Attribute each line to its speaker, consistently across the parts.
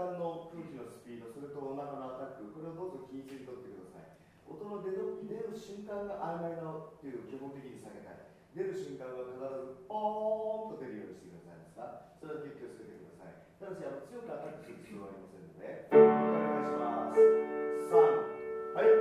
Speaker 1: 間の空気のスピード、それとお腹のアタック、これをどうぞ均一にとってください。音の出る瞬間が曖昧なっていうのを基本的に避けたい。出る瞬間が必ずポーンと出るようにしてくださいますか。それだけ気をつけてください。ただし強くアタックする必要はありませんので、お願いします。3、はい。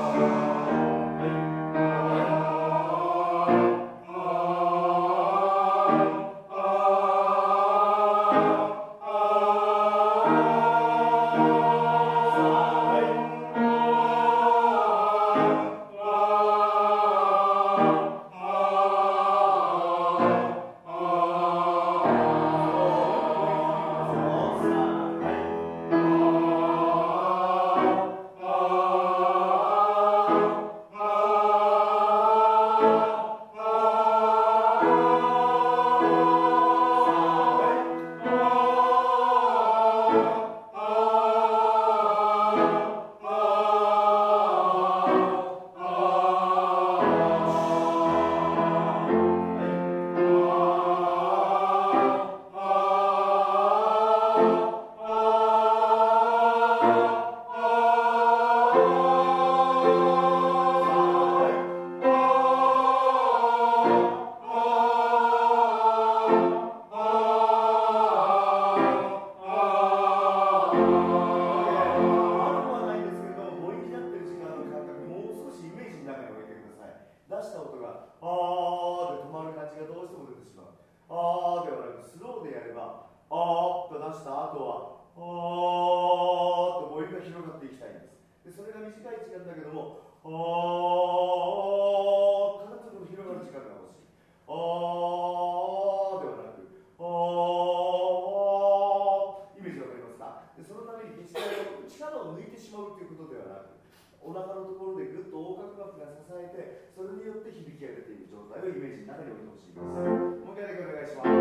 Speaker 2: はい。
Speaker 1: した音があーで止まる感じがどうしても出てしまう。あーではなくスローでやればあーと出した後はあーと母音が広がっていきたいんです。でそれが短い時間だけどもあーからちょっと広がる時間が欲しい。あーではなくあーイメージわかりますか？でそのために力を抜いてしまうということではなくお腹のところでぐっと横隔膜が支えてそれによって響きが出ている状態をイメージの中に置いてほしいです。もう一回だけお願いします。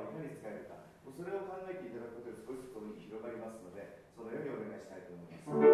Speaker 2: それを考えていただくことで少しずつ広がりますので、そのようにお願いしたいと思います。